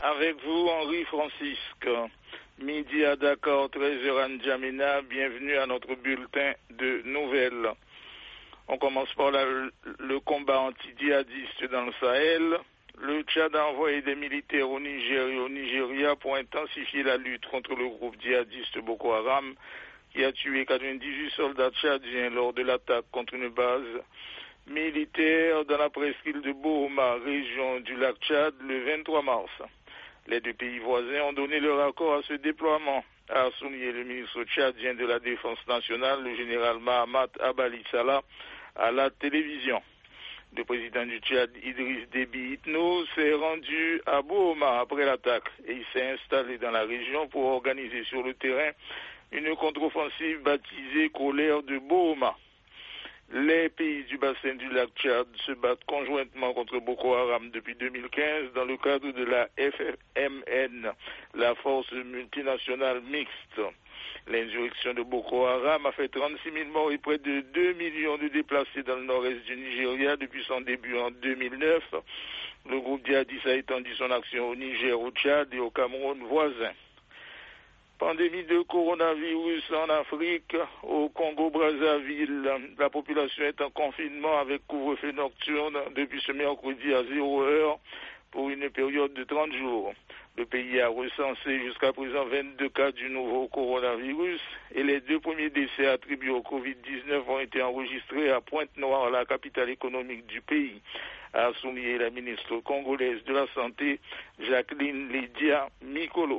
Avec vous, Henri Francisque. Midi à Dakar, 13h à N'Djamena. Bienvenue à notre bulletin de nouvelles. On commence par le combat anti-djihadiste dans le Sahel. Le Tchad a envoyé des militaires au Niger et au Nigeria pour intensifier la lutte contre le groupe djihadiste Boko Haram qui a tué 98 soldats tchadiens lors de l'attaque contre une base militaire dans la presqu'île de Bohoma, région du lac Tchad, le 23 mars. Les deux pays voisins ont donné leur accord à ce déploiement, a souligné le ministre tchadien de la Défense nationale, le général Mahamat Abali Salah, à la télévision. Le président du Tchad, Idriss Déby Itno, s'est rendu à Bohoma après l'attaque et il s'est installé dans la région pour organiser sur le terrain une contre-offensive baptisée Colère de Bohoma. Les pays du bassin du lac Tchad se battent conjointement contre Boko Haram depuis 2015 dans le cadre de la FMN, la force multinationale mixte. L'insurrection de Boko Haram a fait 36 000 morts et près de 2 millions de déplacés dans le nord-est du Nigeria depuis son début en 2009. Le groupe djihadiste a étendu son action au Niger, au Tchad et au Cameroun voisin. Pandémie de coronavirus en Afrique, au Congo-Brazzaville. La population est en confinement avec couvre-feu nocturne depuis ce mercredi à 0 heure pour une période de 30 jours. Le pays a recensé jusqu'à présent 22 cas du nouveau coronavirus et les 2 premiers décès attribués au Covid-19 ont été enregistrés à Pointe-Noire, la capitale économique du pays, a souligné la ministre congolaise de la Santé, Jacqueline Lydia Mikolo.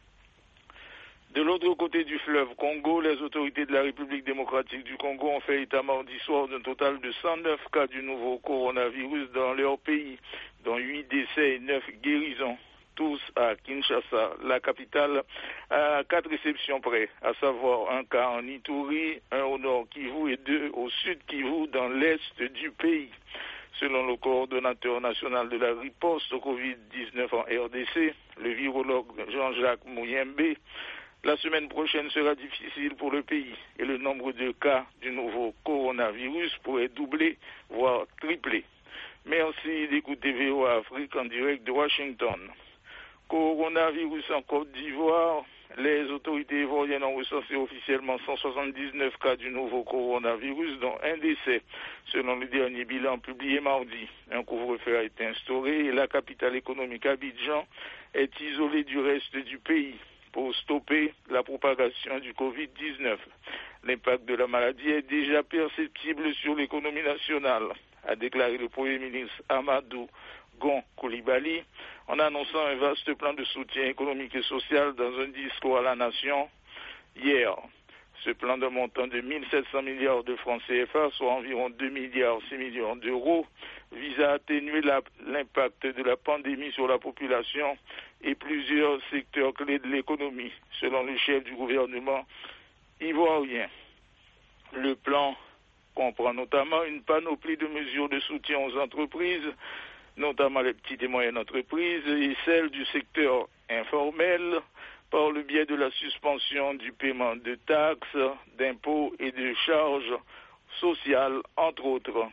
De l'autre côté du fleuve Congo, les autorités de la République démocratique du Congo ont fait état mardi soir d'un total de 109 cas du nouveau coronavirus dans leur pays, dont 8 décès et 9 guérisons, tous à Kinshasa, la capitale, à 4 réceptions près, à savoir un cas en Ituri, un au nord Kivu et 2 au sud Kivu dans l'est du pays. Selon le coordonnateur national de la riposte au Covid-19 en RDC, le virologue Jean-Jacques Mouyembe, la semaine prochaine sera difficile pour le pays et le nombre de cas du nouveau coronavirus pourrait doubler, voire tripler. Merci d'écouter VOA Afrique en direct de Washington. Coronavirus en Côte d'Ivoire. Les autorités ivoiriennes ont recensé officiellement 179 cas du nouveau coronavirus, dont un décès, selon le dernier bilan publié mardi. Un couvre-feu a été instauré et la capitale économique Abidjan est isolée du reste du pays pour stopper la propagation du Covid-19. L'impact de la maladie est déjà perceptible sur l'économie nationale, a déclaré le Premier ministre Amadou Gon Coulibaly en annonçant un vaste plan de soutien économique et social dans un discours à la nation hier. Ce plan d'un montant de 1 700 milliards de francs CFA, soit environ 2 milliards 6 millions d'euros, vise à atténuer l'impact de la pandémie sur la population et plusieurs secteurs clés de l'économie, selon le chef du gouvernement ivoirien. Le plan comprend notamment une panoplie de mesures de soutien aux entreprises, notamment les petites et moyennes entreprises et celles du secteur informel, par le biais de la suspension du paiement de taxes, d'impôts et de charges sociales, entre autres.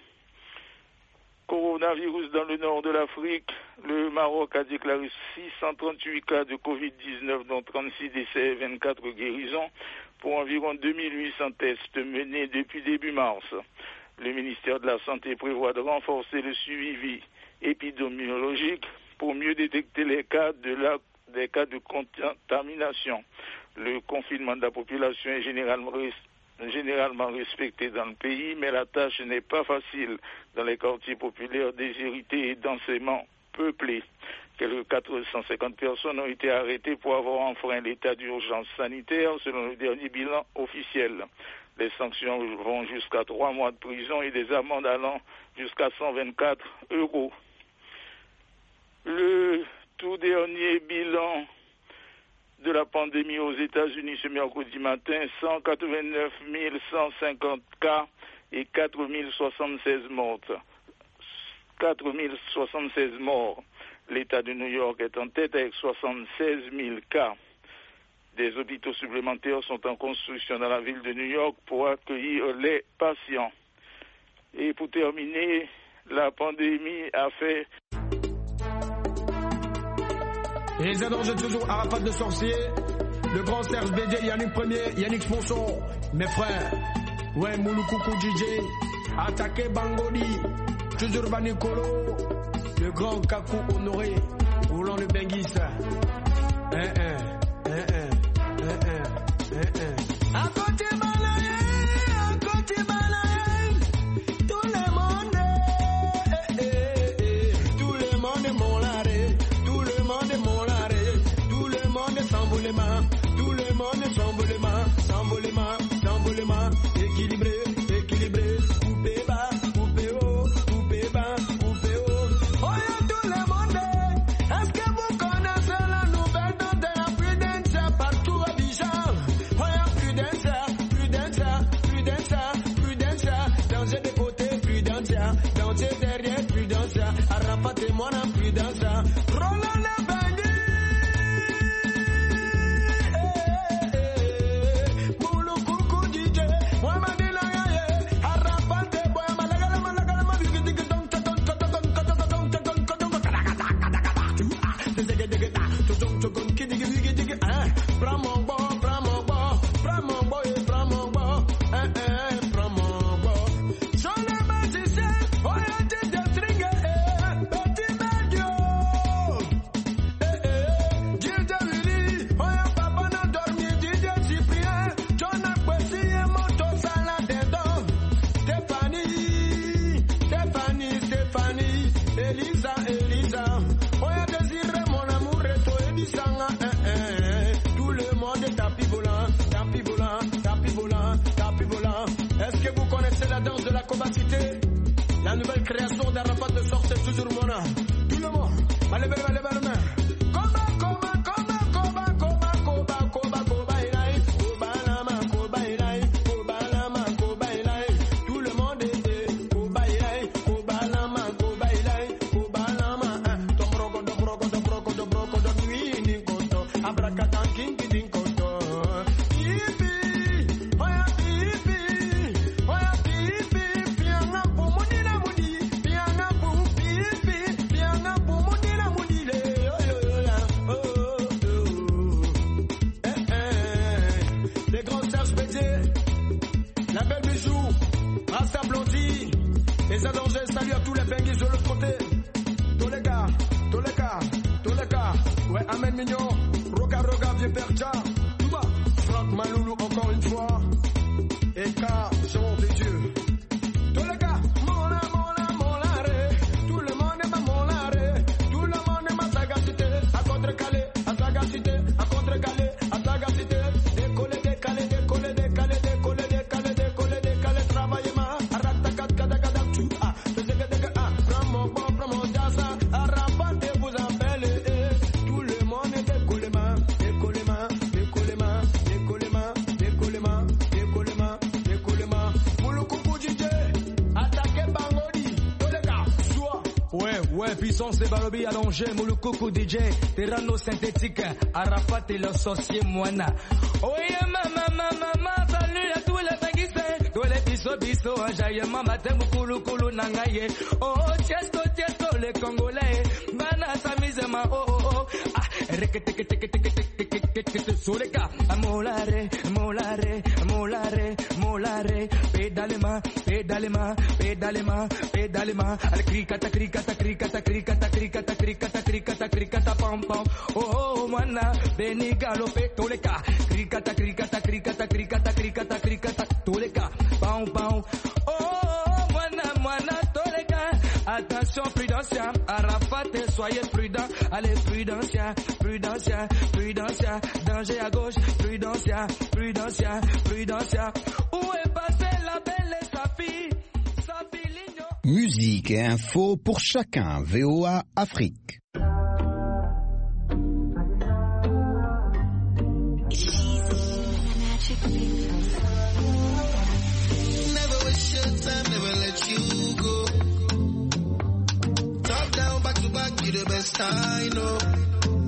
Coronavirus dans le nord de l'Afrique, le Maroc a déclaré 638 cas de Covid-19, dont 36 décès et 24 guérisons, pour environ 2800 tests menés depuis début mars. Le ministère de la Santé prévoit de renforcer le suivi épidémiologique pour mieux détecter les cas de contamination. Le confinement de la population est généralement respecté dans le pays, mais la tâche n'est pas facile dans les quartiers populaires déshérités et densément peuplés. Quelques 450 personnes ont été arrêtées pour avoir enfreint l'état d'urgence sanitaire, selon le dernier bilan officiel. Les sanctions vont jusqu'à 3 mois de prison et des amendes allant jusqu'à 124 €. Le tout dernier bilan de la pandémie aux États-Unis ce mercredi matin, 189 150 cas et 4 076 morts. 4 076 morts. L'État de New York est en tête avec 76 000 cas. Des hôpitaux supplémentaires sont en construction dans la ville de New York pour accueillir les patients. Et pour terminer, la pandémie a fait... Et les adorés toujours Arafat de sorcier. Le grand Serge BD, Yannick Premier, Yannick Sponson. Mes frères. Ouais, Mouloukoukou DJ. Attaqué Bangoli. Toujours Banikolo. Le grand Kakou Honoré. Roulant le Benguis. À côté Malaye, tout le monde tout le monde est mon laré, tout le monde est mon laré, tout le monde est s'emboulement, tout le monde est s'emboulement, équilibré, coupé bas, coupé haut, oh y'a tout le monde, est-ce que vous connaissez la nouvelle dont de la Prudencia partout à Bijan? Oh y'a Prudencia, danger de côté, Prudencia, danger derrière, Prudencia, Arafat et moi en Prudencia, Roland le Bangui, Mouloukoukou DJ, Mohamed Ilaye, Arafat et moi, Malagala, prends mon bon, sur le magicien, oh y'a des string, petit Madio, Didier Willy, oh y'a papa n'a dormi, Didier Cyprien, John Akwesi et Moto Salade d'Or, Stéphanie, Elisa, oh y'a Désiré, mon amour, et toi, Edisanga, tout le monde est tapis volant. Est-ce que vous connaissez la danse de la combativité? La nouvelle création d'Arafat de sorte toujours mon âme. Tout le monde, allez la main. Tout le monde est Dobro, nuit, ninkoto, abracatan, king, ninkoto. Les adorés, salut à tous les benguis de l'autre côté. Tous les gars. Ouais, Amen Mignon, Roga, vieux Berja. Touba, Franck Maloulou encore une fois. Et K, Jean de Dieu. Tous les gars, mon laré. Tout le monde est mon laré. Tout le monde est ma sagacité. À contre-calé, à sagacité. Décoller, travailler ma. Ouais, puissance et Balobi à l'Angers, Mouloukoukou DJ, Terrano synthétique, Arafat et leur sorcier Moana. Oui, maman, salut à tous les benguisés, tous les biso, enjaillement, matin, Moukoulou, nangaye. Oh, tiesto, les Congolais, Bana, Samizema, oh, sur les cas, molare, pédalema, al cricata, pam, oh, mana, beni galope, tous les cas, cricata, tous les cas, pam, oh, mana, tous les cas, attention, prudencia, Arafat, soyez prudent, allez, prudencia, danger à gauche, prudencia, où est passée la belle Safi Ligno? Musique et info pour chacun, VOA Afrique. Never waste your time, never let you go. Top down, back to back, you the best I know.